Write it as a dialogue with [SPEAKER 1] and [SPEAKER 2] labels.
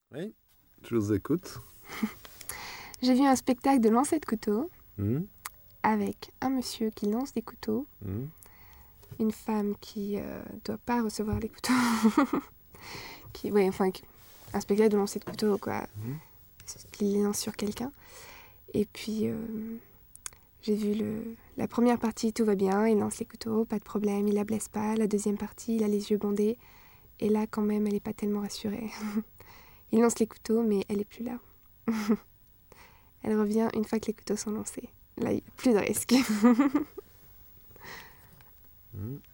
[SPEAKER 1] Oui, je vous écoute.
[SPEAKER 2] J'ai vu un spectacle de lancer de couteaux
[SPEAKER 1] Mmh.
[SPEAKER 2] avec un monsieur qui lance des couteaux,
[SPEAKER 1] Mmh.
[SPEAKER 2] une femme qui doit pas recevoir les couteaux, un spectacle de lancer de couteaux, quoi,
[SPEAKER 1] Mmh.
[SPEAKER 2] qui les lance sur quelqu'un. Et puis, j'ai vu la première partie, tout va bien, il lance les couteaux, pas de problème, il la blesse pas. La deuxième partie, il a les yeux bandés. Et là, quand même, elle est pas tellement rassurée. Il lance les couteaux, mais elle est plus là. Elle revient une fois que les couteaux sont lancés. Là, il n'y a plus de risque.
[SPEAKER 1] Mmh.